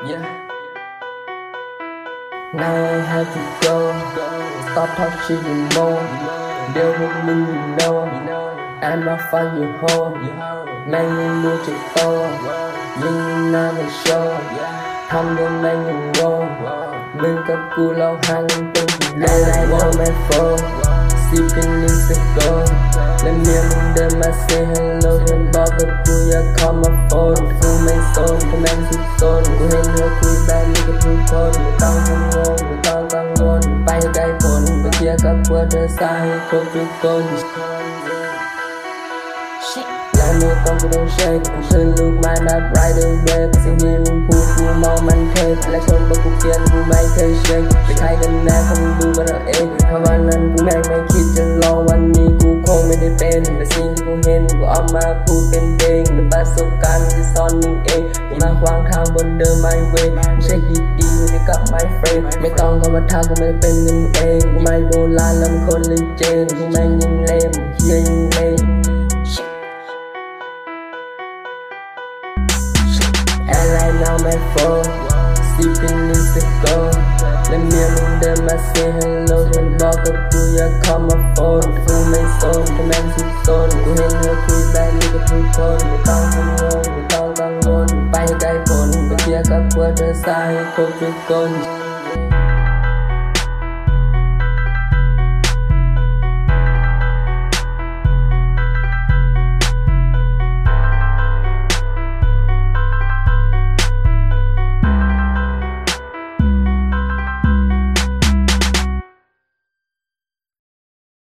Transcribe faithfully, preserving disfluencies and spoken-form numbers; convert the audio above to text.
Now I have to go. Stop touching you more. Deal with me, you know. I'ma find you home. แม่งยังรู้จักโตยิ่งหน้าไม่โชว์ทำโดนแม่งยังงงมึงกับกูเราห่างกันเป็นกี่โล And I know my phone Sipping in the go และเมียมึงเดินมา say hello เธอบอกกับกูอย่า call my phone กูไม่สนเธอแม่งสุดโซนกูเห็นเธอคุยแบบนี้กับทุกคนไม่ต้องกังวลไม่ต้องกังวลไปให้ได้ผลไปเคลียร์กับพวกเธอซะให้ครบทุกคนแล้วมือต้องกูต้องเช็คกูขึ้นลูกไม้แบบ right away สิ่งที่มึงพูดกูมองมันเท่และคนบอกกูเปลี่ยนกูไม่เคยเช็คไปใครกันแน่คงดูกันเอาเองเพราะวันนั้นกูแม่งไม่คิดจะลองวันนี้กูคงไม่ได้เป็นแต่สิ่งที่กูเห็นกูออกมาพูดเป็นเพลงแต่ประสบการณ์ที่สอนมึงเองอย่ามาขวางทางบนเดิม my way ไม่ใช่ดีๆไม่กับ my friend ไม่ต้องเข้ามาทางกูไม่เป็นเงินเองกูไม่โบราณแล้วมึงคนเลยเจนกูแม่งยิ่งเล่มเฮียยิ่งเล่มAnd right now my phone Sipping in the go และเมียมึงเดินมา say hello เธอบอกกับกูอย่า call my phone กูไม่สนเธอแม่งสุดโซนกูเห็นเธอคุยแบบนี้กับทุกคนไม่ต้องกังวลไม่ต้องกังวลไปให้ได้ผลไปเคลียร์กับพวกเธอซะให้ครบทุกคน